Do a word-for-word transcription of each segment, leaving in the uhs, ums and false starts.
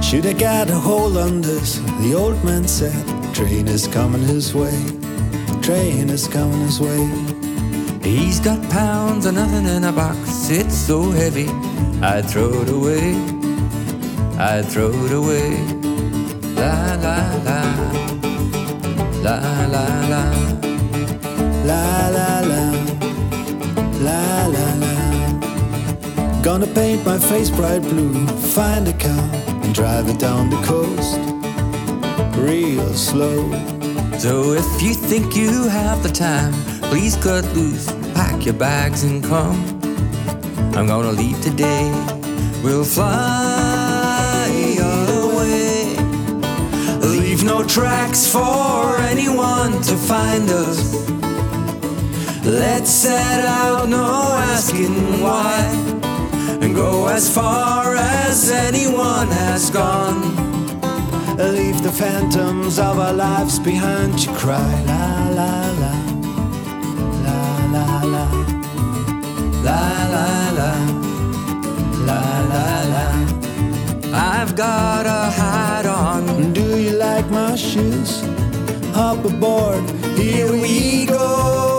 Should I get a hold on this? The old man said, train is coming his way, train is coming his way. He's got pounds of nothing in a box, it's so heavy, I'd throw it away, I'd throw it away. La la la, la la la, la la la, la la la. Gonna paint my face bright blue, find a car and drive it down the coast, real slow. So if you think you have the time, please cut loose, pack your bags and come. I'm gonna leave today, we'll fly away. Leave no tracks for anyone to find us. Let's set out, no asking why, and go as far as anyone has gone. Leave the phantoms of our lives behind to cry. La la la, la la la, la la la, la la la. I've got a hat on. Do you like my shoes? Hop aboard, here we go.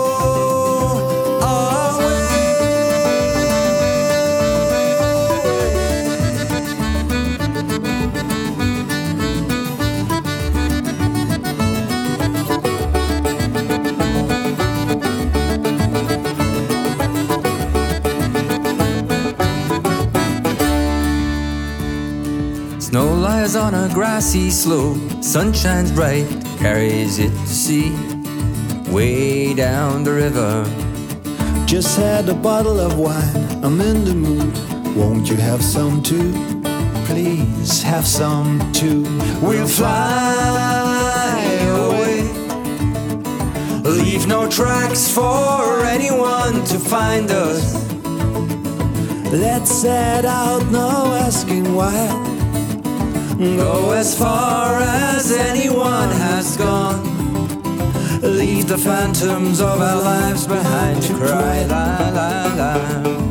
Snow lies on a grassy slope, sun shines bright, carries it to sea, way down the river. Just had a bottle of wine, I'm in the mood. Won't you have some too? Please have some too. We'll fly away, leave no tracks for anyone to find us. Let's set out, no asking why. Go as far as anyone has gone. Leave the phantoms of our lives behind to cry. La la la.